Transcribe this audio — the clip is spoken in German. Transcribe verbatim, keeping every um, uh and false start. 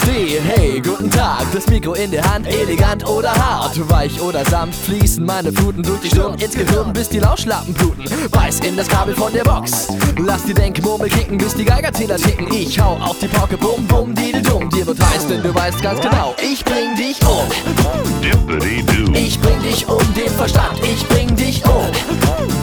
C, hey, guten Tag, das Mikro in der Hand, elegant oder hart, weich oder sanft, fließen meine Fluten durch die Stirn ins Gehirn, bis die Lauschlappen bluten. Beiß in das Kabel von der Box, lass die Denkmurmel kicken, bis die Geigerzähler ticken. Ich hau auf die Pauke, bum bum didedumm, dir wird heiß, denn du weißt ganz genau, ich bring dich um. Ich bring dich um den Verstand, ich bring dich um.